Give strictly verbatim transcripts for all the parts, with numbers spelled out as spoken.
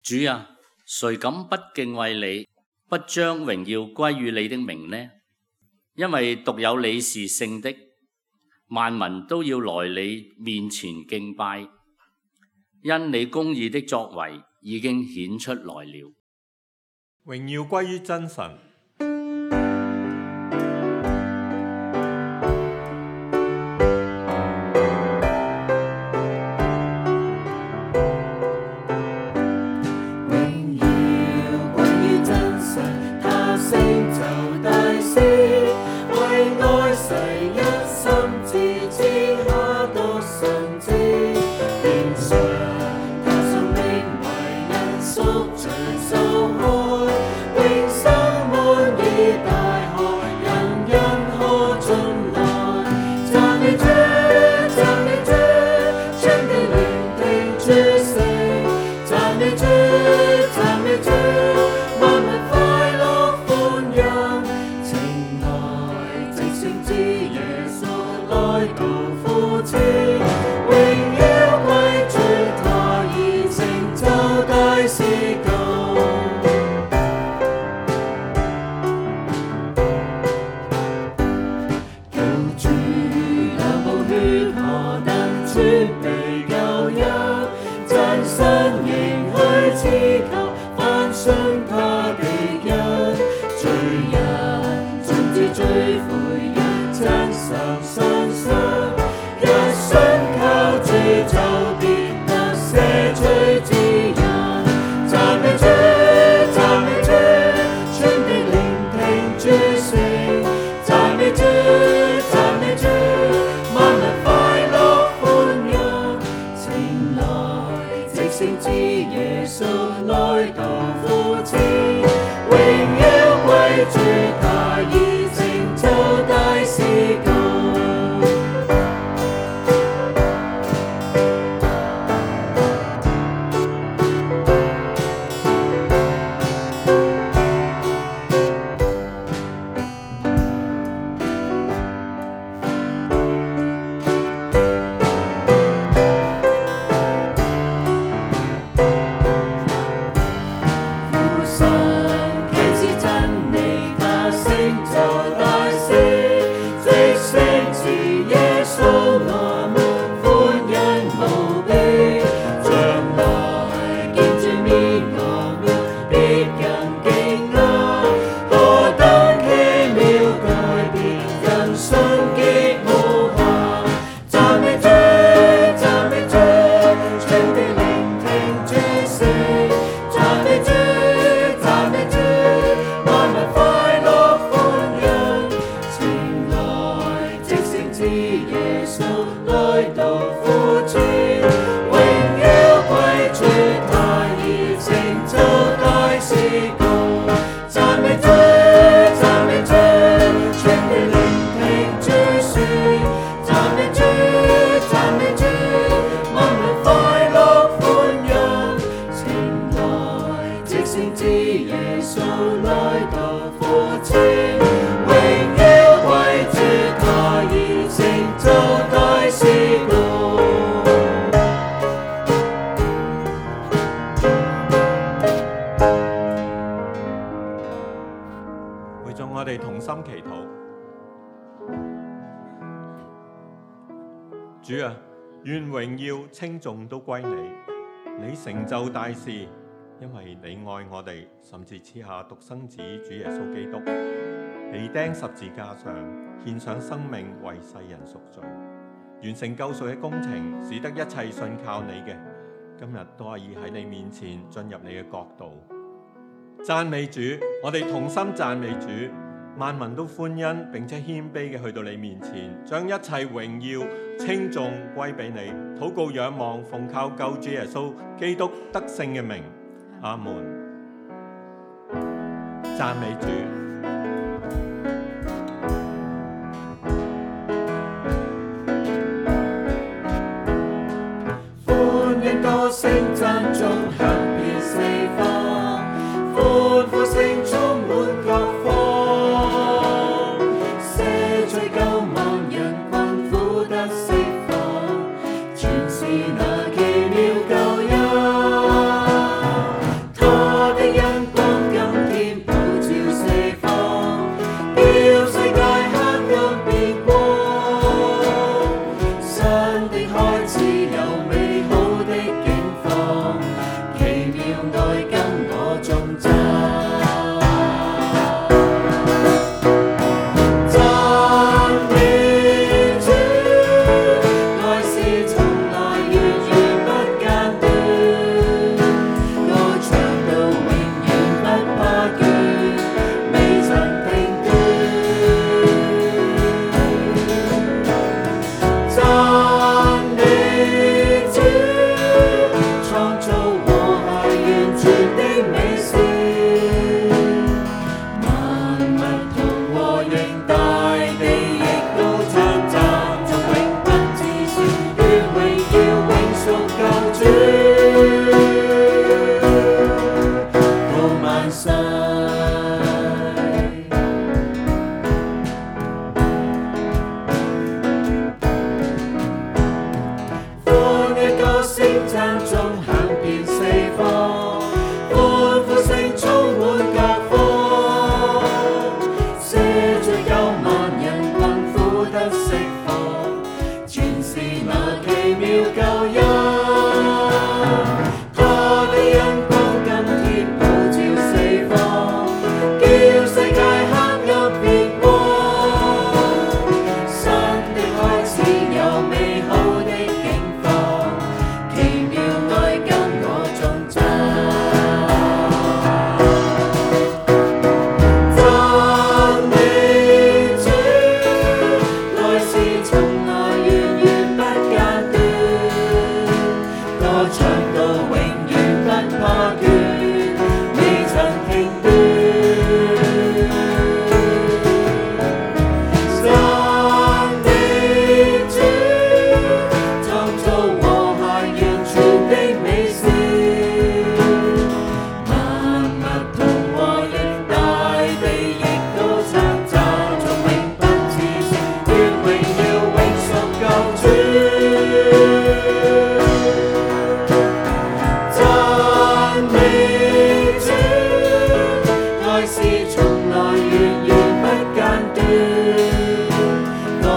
主啊，誰敢不敬畏你，不將榮耀歸於你的名呢？因為獨有你是聖的，萬民都要來你面前敬拜，因你公義的作為已經顯出來了。 榮耀歸於真神。我哋同心祈禱。主啊，願榮耀稱頌都歸你，你成就大事，因為你愛我哋，甚至賜下獨生子主耶穌基督，被釘十字架上，獻上生命為世人贖罪，完成救贖嘅工程，使得一切信靠你嘅，今日都可以喺你面前進入你嘅國度。讚美主，我哋同心讚美主，萬民都歡欣並且謙卑嘅去到你面前，將一切榮耀稱頌歸俾你，禱告仰望奉靠救主耶穌基督得勝嘅名，阿門。讚美主。 歡迎歌聲讚頌響遍四方，歡呼聲充滿各方，赦罪救萬人困苦得釋放，全是那奇妙救恩。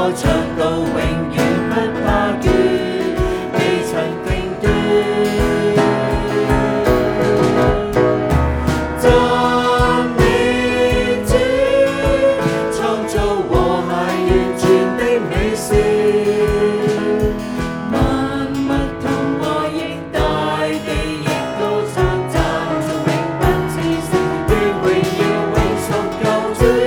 歌唱到永遠不怕倦，未曾停斷。讚美主，創造和諧完全的美善，萬物同和應，大地亦都讚讚頌永不止息，願榮耀永屬救主。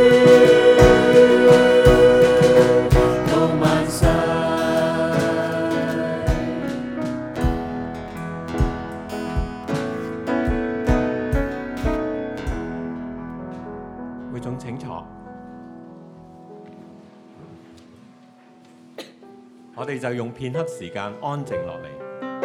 會眾請坐，我哋就用片刻時間安靜落嚟。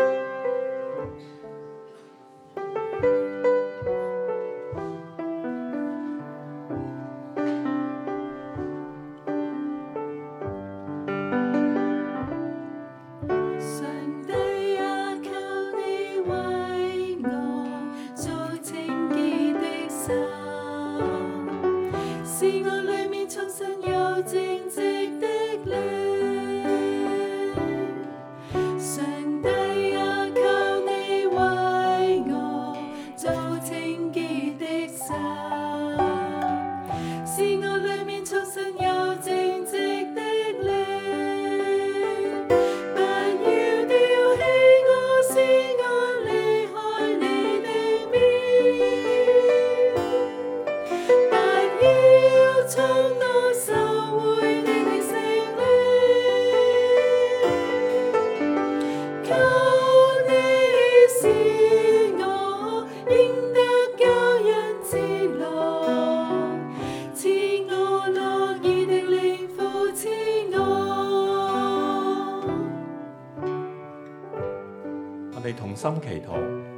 我哋同心祈禱，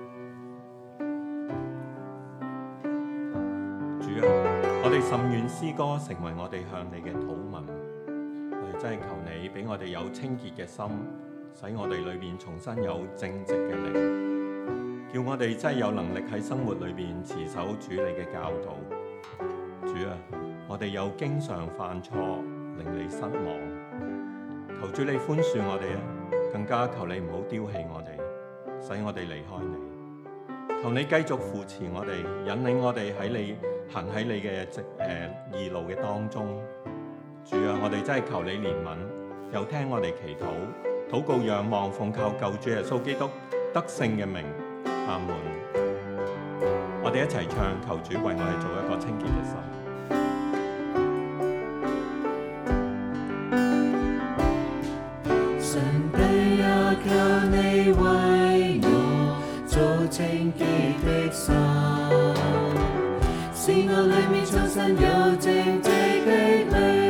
主啊，我哋甚願詩歌成為我哋向你嘅禱文。我哋真係求你俾我哋有清潔嘅心，使我哋裏面重新有正直嘅靈，叫我哋真係有能力喺生活裏面持守主你嘅教導。主啊，我哋又經常犯錯，令你失望，求主你寬恕我哋啊！更加求你唔好丟棄我哋，使我哋離開你。求你繼續扶持我哋，引領我哋喺你行喺你嘅直誒義路嘅當中。主啊，我哋真係求你憐憫，又聽我哋祈禱，禱告仰望，奉靠救主耶穌基督得勝嘅名，阿門。我哋一齊唱，求主為我哋做一個清潔嘅心。 上帝啊，求你為我做清潔的心，使我裏面重新有正直的靈。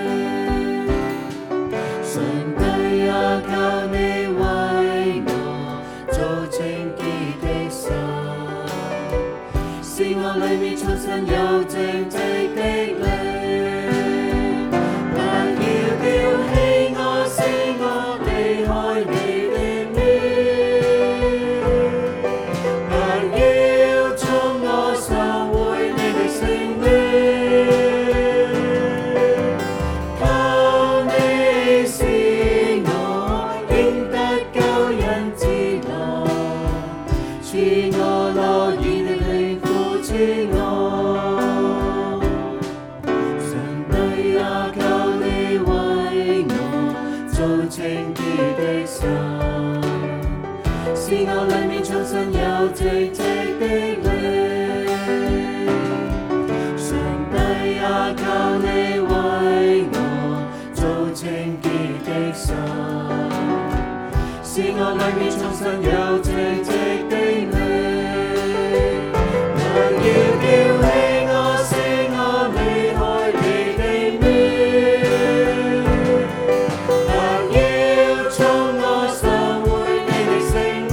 上帝啊，求你為我做清潔的心，使我裏面重新有正直的靈。使我裏面重新有正直的靈，上帝啊，求你為我做清潔的心，使我裏面重新有正直的靈，不要丟棄我，使我離開你的面，不要從我收回你的聖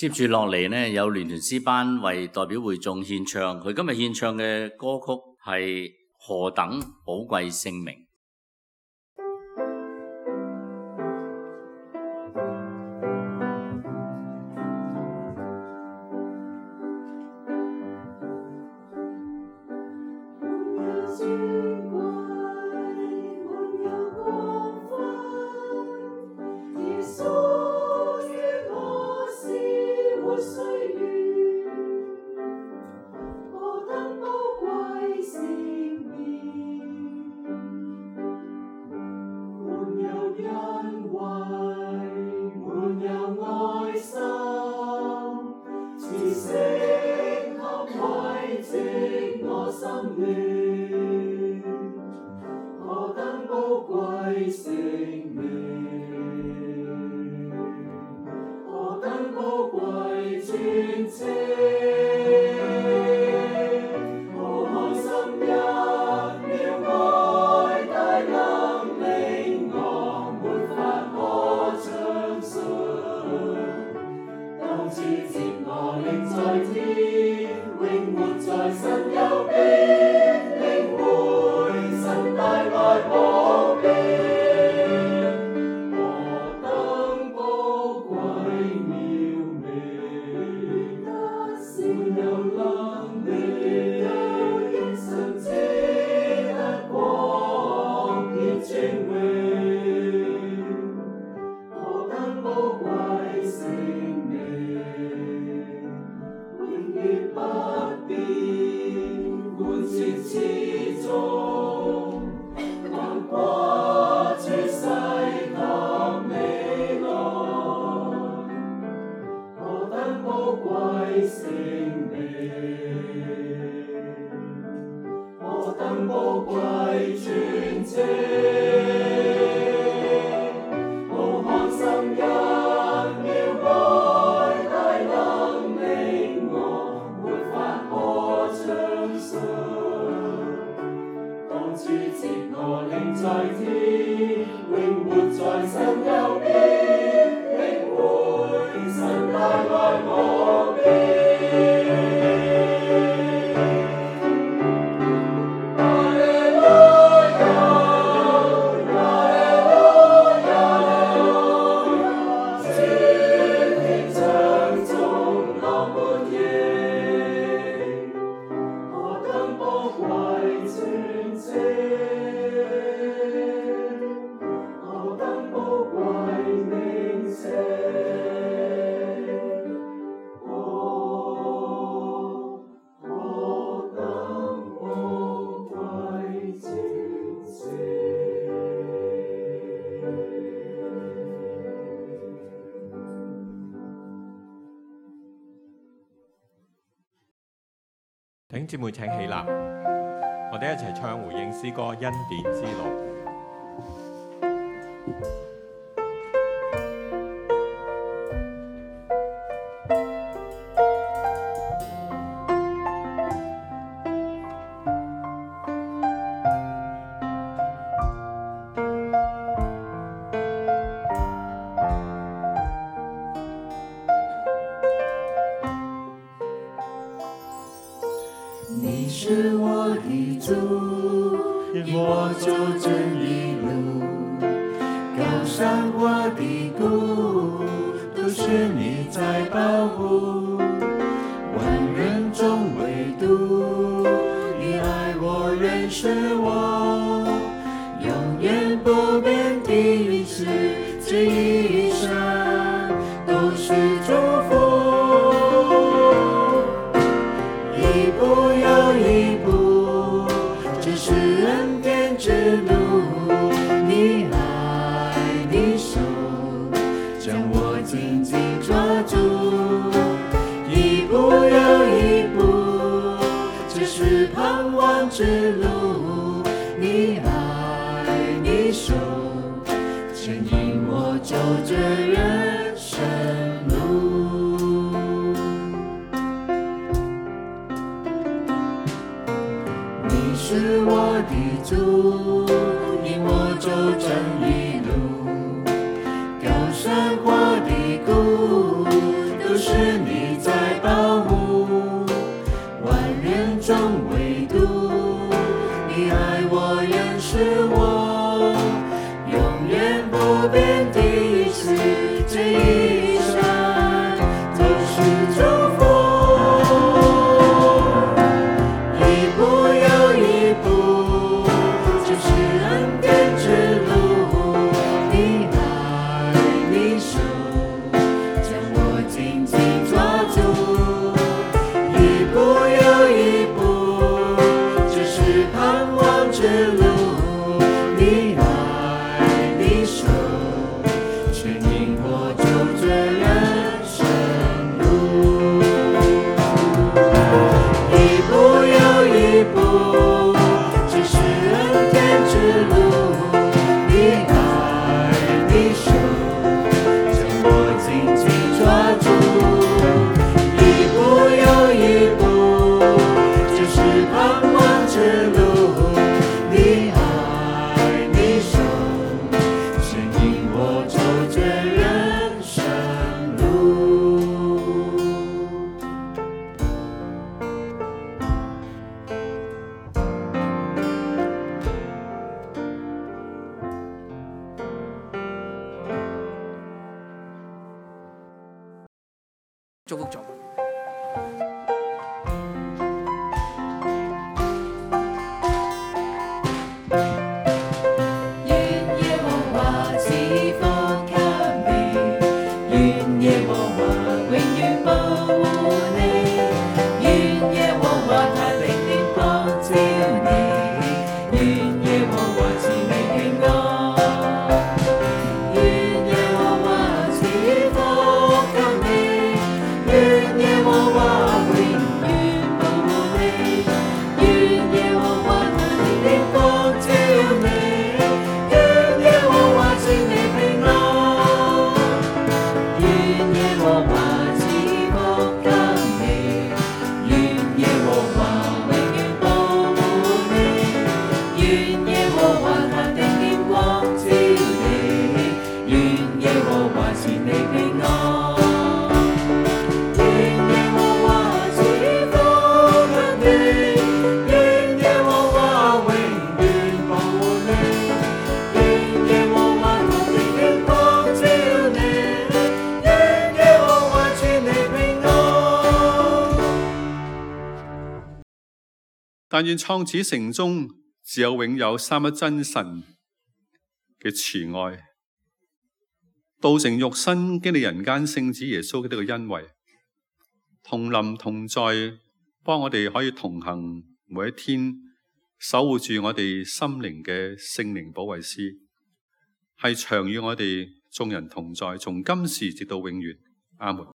接住落嚟呢，有聯團詩班為代表會眾獻唱，佢今日獻唱嘅歌曲係何等寶貴聖名。 弟兄姊妹請起立，我哋一齊唱回應詩歌《恩典之路》。 你是我的主，引我走正义路，高山或低谷，都是你在保护。万人中唯独你爱我，认识我，永远不变的运势，这一生都是祝福。一步又一步，这是恩典之路。你爱的手将我紧紧抓住，一步又一步，这是盼望之路。你爱的手牵引我走这人生路。你是我的主，引我走正义路，高山或低谷，都是你在保护，万人中唯独你爱我，仍是我永远不变的意思，这一生都是祝福。一步又一步，就是恩典之路，你爱你手将我紧紧抓住。一步又一步，就是盼望之路，你爱你手牵引我走这人生路。一步又一步，这是恩典之路，你爱你手将我紧紧抓住。一步又一步，这是盼望之路，你爱你手牵引我走这人生路。 祝福咗。 愿耶和华赐福给你，愿耶和华永遠保護你，願耶和華他的臉光照你，願耶和華賜你平安，願耶和華賜福給你，願耶和華永遠保護你，願耶和華他的臉光照你，願耶和華賜你平安，願耶和華賜福給你，願耶和華永遠保護你，願耶和華他的臉光照你，願耶和華賜你平安，願耶和華賜福給你，願耶和華永遠保護你，願耶和華他的臉光照你，願耶和華賜你平安。 但願創始成終只有永有三一真神嘅慈愛，道成肉身經歷人間聖子耶穌基督嘅恩惠，同臨同在，幫我哋可以同行每一天，守護住我哋心靈嘅聖靈保惠師，係長與我哋眾人同在，從今時直到永遠。阿門。